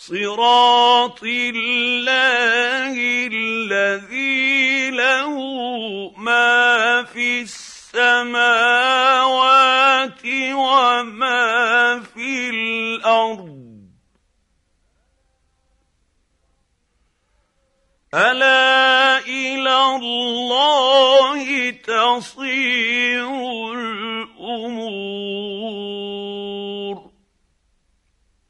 صراط الله الذي له ما في السماوات وما في الأرض ألا إلى الله تصير